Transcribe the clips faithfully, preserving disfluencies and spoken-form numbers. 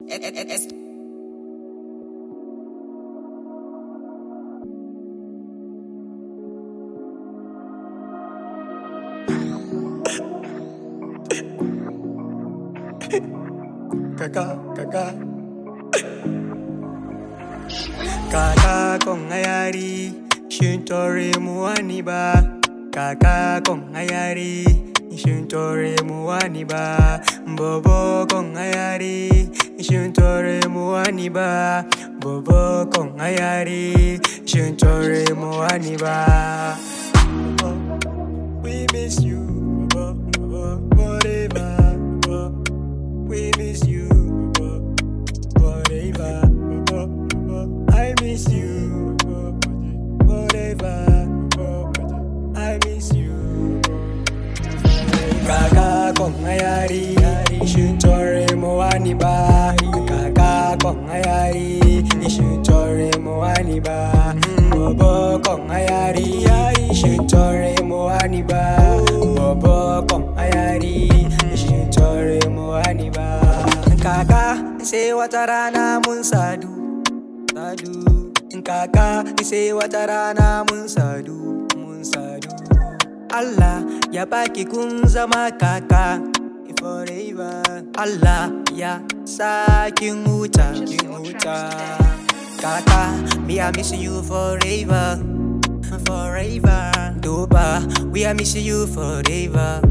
It, it, it, it's Kaka, kaka Kaka kong ayari Shuntore muani ba Kaka kong ayari Shuntore muani ba Bobo kong ayari Shuntore muani ba Bobo kong ayari Shuntore muani ba We miss you Bobo, forever We miss you forever. I miss you forever. I miss you. Kaka kong ayari, shuntore moani ba. Kaka kong ayari, shuntore moani ba. Bobo kong ayari, shuntore moani ba. Bobo kong ayari, shuntore moani ba. Kaka, sai wata rana mun sadu, sadu. Kaka, sai wata rana mun sadu, mun sadu. Allah ya baki kun zama kaka forever. Allah ya sa kin huta, kin huta. Kaka, me I miss you forever, forever. Duba, we I miss you forever.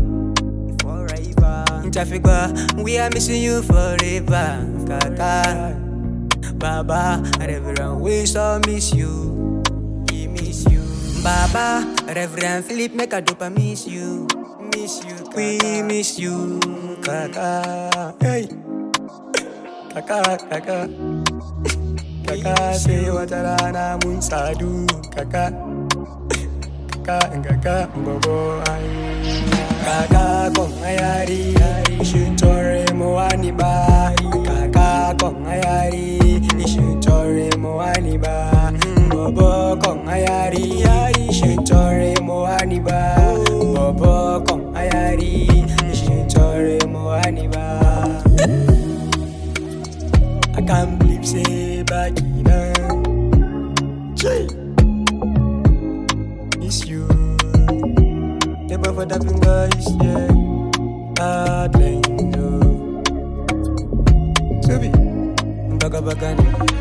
Traffic, we are missing you forever, Kaka. Baba, Reverend, we so miss you. We miss you. Baba, Reverend Philip, make a dopa miss you. Miss you, Kaka. We miss you, Kaka. Hey, Kaka, Kaka. Kaka, say what arana mun sadu, Kaka. Kaka, Kaka, Bobo, Kaka kong ayari, shuntore moani ba. Kaka kong ayari, shuntore moani ba. Bobo kong ayari, shuntore moani ba. Bobo kong ayari, shuntore moani ba. I can't believe say back in Miss you. Never for that guys, yeah. Hard line, no. Subi, baga bagani.